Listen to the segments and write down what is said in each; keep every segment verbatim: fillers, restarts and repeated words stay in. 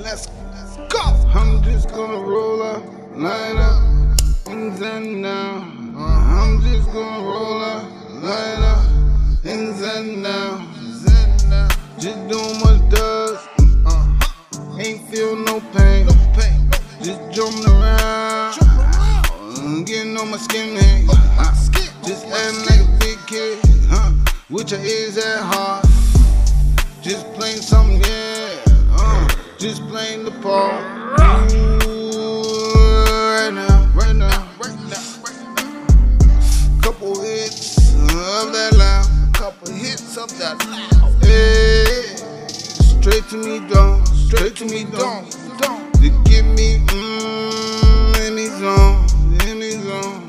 Let's go. I'm just gonna roll up, light up, and zen now. I'm just gonna roll up, light up, and zen now. Just doing what it does. Ain't feel no pain. Just jumping around, getting on my skin, man. Just acting like a big kid, huh? With your ears at heart. Just playing something, yeah. Uh, just playing the part. Ooh, right now, right now, right now, right now. Couple hits of that loud, couple hits of that loud. Hey, straight to me, don't, straight to me, don't, don't. To give me, mmm, in his zone, in his zone.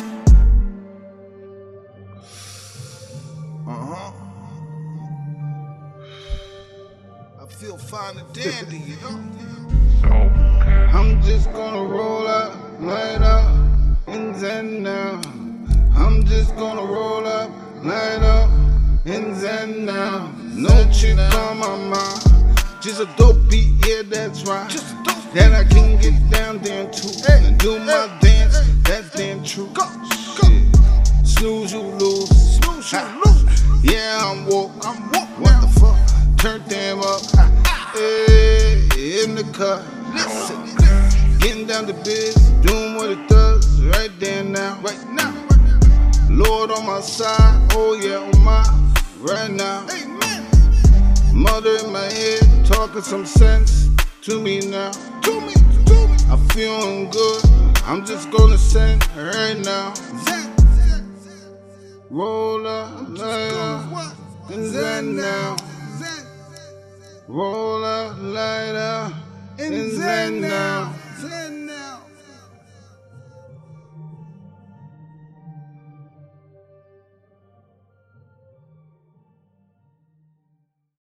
Uh huh. I feel fine and dandy, you know. I'm just gonna roll up, light up, and zen now. I'm just gonna roll up, light up, and zen now. No chick on my mind, just a dope beat, yeah, that's right. That I can get down there too, and do my dance, that's damn true. Shit. Snooze, you lose. Snooze, you lose. Yeah, I'm woke. I'm woke. What the fuck? Turn them up. Hey, in the cut. Listen. Getting down to biz, doing what it does right there now. Right now. Lord on my side. Oh yeah, on my right now. Amen. Mother in my head, talking some sense to me now. To me, to me. I'm feeling good. I'm just gonna send right now. Roll up, light up, and zen now. Roll up, light up, and zen now.